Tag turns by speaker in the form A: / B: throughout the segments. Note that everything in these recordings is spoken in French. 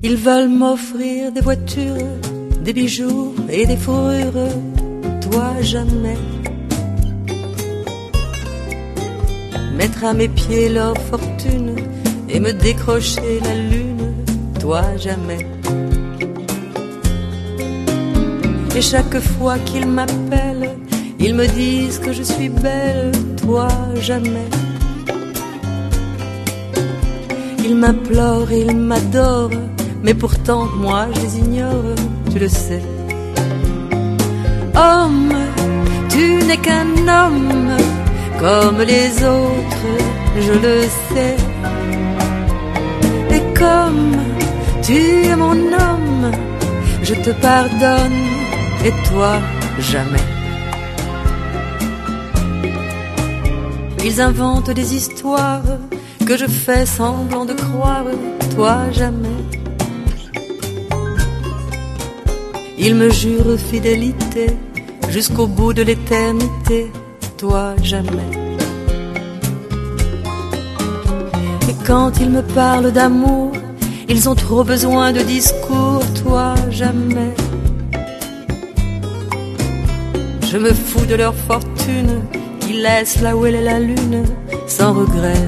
A: Ils veulent m'offrir des voitures, des bijoux et des fourrures, toi jamais. Mettre à mes pieds leur fortune et me décrocher la lune, toi jamais. Et chaque fois qu'ils m'appellent, ils me disent que je suis belle, toi jamais. Ils m'implorent et ils m'adorent, mais pourtant moi je les ignore, tu le sais. Homme, tu n'es qu'un homme, comme les autres, je le sais. Et comme tu es mon homme, je te pardonne, et toi jamais. Ils inventent des histoires que je fais semblant de croire, toi jamais. Ils me jurent fidélité jusqu'au bout de l'éternité, toi jamais. Et quand ils me parlent d'amour, ils ont trop besoin de discours, toi jamais. Je me fous de leur fortune, qui laisse là où elle est la lune, sans regret.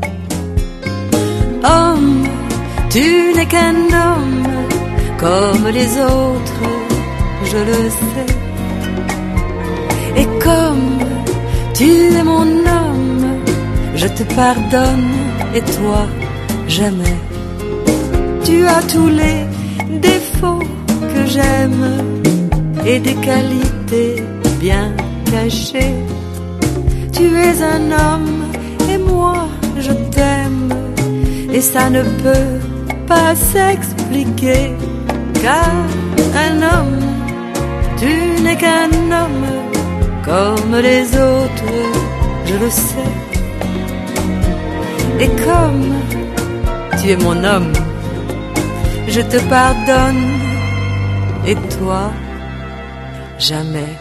A: Homme, tu n'es qu'un homme, comme les autres, je le sais. Et comme tu es mon homme, je te pardonne, et toi, jamais. Tu as tous les défauts que j'aime, et des qualités bien cachées. Tu es un homme, et moi, je t'aime, et ça ne peut pas s'expliquer. Car un homme, tu n'es qu'un homme, comme les autres, je le sais. Et comme tu es mon homme, je te pardonne, et toi, jamais.